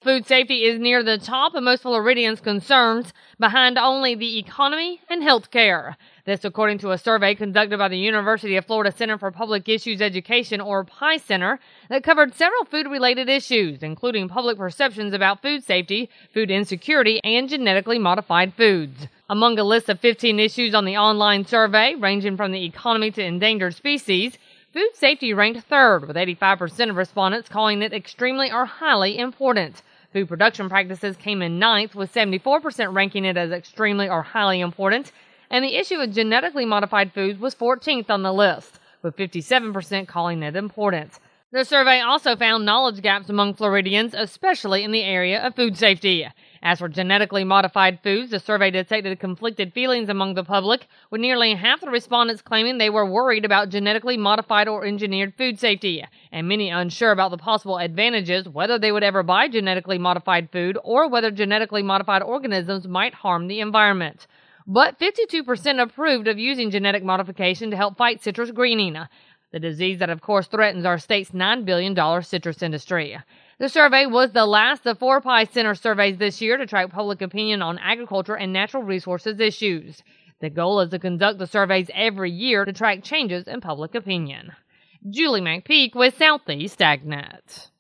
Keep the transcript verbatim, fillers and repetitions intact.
food safety is near the top of most Floridians' concerns, behind only the economy and health care. This according to a survey conducted by the University of Florida Center for Public Issues Education, or PI Center, that covered several food-related issues, including public perceptions about food safety, food insecurity, and genetically modified foods. Among a list of fifteen issues on the online survey, ranging from the economy to endangered species, food safety ranked third, with eighty-five percent of respondents calling it extremely or highly important. Food production practices came in ninth, with seventy-four percent ranking it as extremely or highly important, and the issue of genetically modified foods was fourteenth on the list, with fifty-seven percent calling it important. The survey also found knowledge gaps among Floridians, especially in the area of food safety. As for genetically modified foods, the survey detected conflicted feelings among the public, with nearly half the respondents claiming they were worried about genetically modified or engineered food safety, and many unsure about the possible advantages, whether they would ever buy genetically modified food or whether genetically modified organisms might harm the environment. But fifty-two percent approved of using genetic modification to help fight citrus greening, the disease that of course threatens our state's nine billion dollars citrus industry. The survey was the last of four PI Center surveys this year to track public opinion on agriculture and natural resources issues. The goal is to conduct the surveys every year to track changes in public opinion. Julie McPeak with Southeast AgNet.